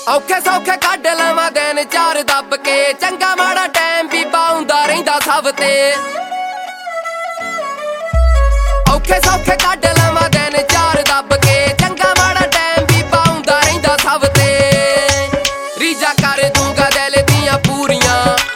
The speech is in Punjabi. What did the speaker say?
ਔਖੇ ਸੌਖੇ ਕੱਢ ਲਵਾਂ ਦਿਨ ਚਾਰ ਦੱਬ ਕੇ, ਚੰਗਾ ਮਾੜਾ ਟਾਈਮ ਵੀ ਪਾਉਂਦਾ ਰਹਿੰਦਾ ਸਭ ਤੇ। ਔਖੇ ਸੌਖੇ ਕੱਢ ਲਵਾਂ ਦਿਨ ਚਾਰ ਦੱਬ ਕੇ, ਚੰਗਾ ਮਾੜਾ ਟਾਈਮ ਵੀ ਪਾਉਂਦਾ ਰਹਿੰਦਾ ਸਭ ਤੇ। ਰੀਝਾਂ ਕਰ ਦੂੰਗਾ ਦਿਲ ਦੀਆਂ ਪੂਰੀਆਂ,